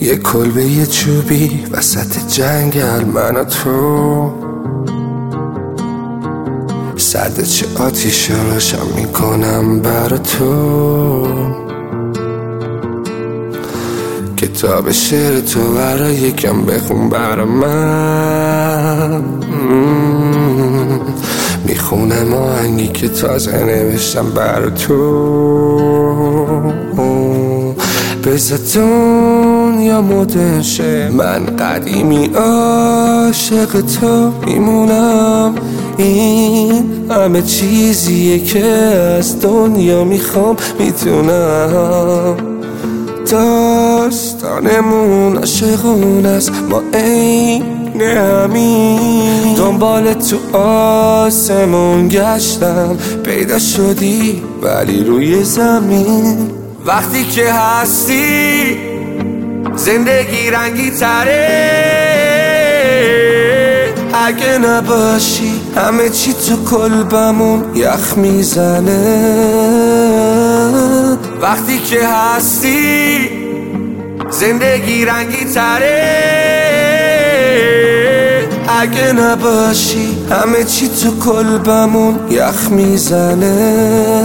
یه کلبه یه چوبی وسط جنگل، من و تو سرد چه آتیش روشن میکنم برا تو. کتاب شعر تو برا یکم بخون برا من. میخونم آهنگی که تازه نوشتم برا تو. بذار دنیا مدرن شه، من قدیمی عاشق تو میمونم. این همه چیزیه که از دنیا میخوام میتونم. داستانمون عاشقونه است، ما عین همین. دنبال تو آسمون گشتم، پیدا شدی ولی روی زمین. وقتی که هستی زندگی رنگی تره، اگه نباشی همه چی تو کلبمون یخ میزنه. وقتی که هستی زندگی رنگی تره، اگه نباشی همه چی تو کلبمون یخ میزنه.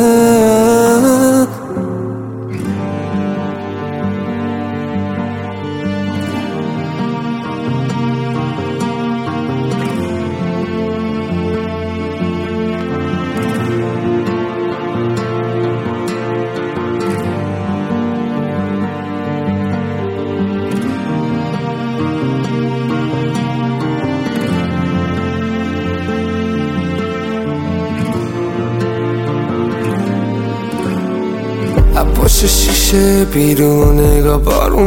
پشت شیشه بیرون نگاه بارون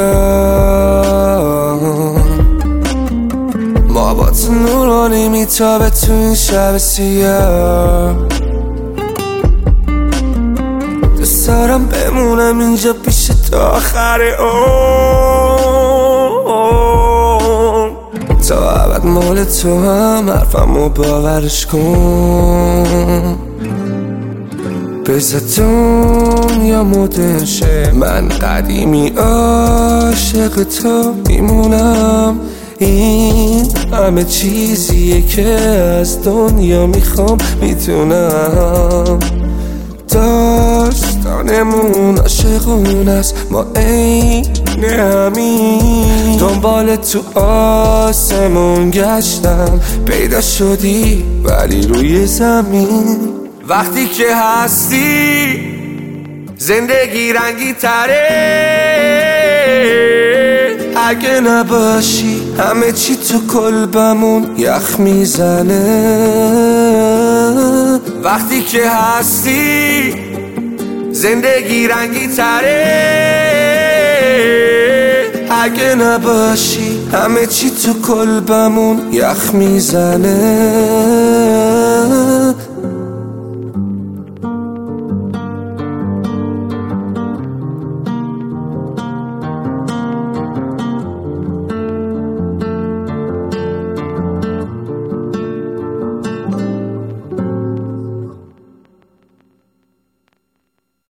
میاد، ما با تو نورانی میتابه تو این شب سیاه. دوست دارم بمونم اینجا پیش تا آخر عمر، تا ابد مال تو هم حرفمو باورش کن. بذار دنیا مدرن شه، من قدیمی عاشق تو میمونم. این همه چیزیه که از دنیا میخوام میتونم. داستانمون عاشقونه است، ما عین همین. دنبال تو آسمون گشتم، پیدا شدی ولی روی زمین. وقتی که هستی زندگی رنگی تره، اگه نباشی همه چی تو کلبمون یخ میزنه. وقتی که هستی زندگی رنگی تره، اگه نباشی همه چی تو کلبمون یخ میزنه.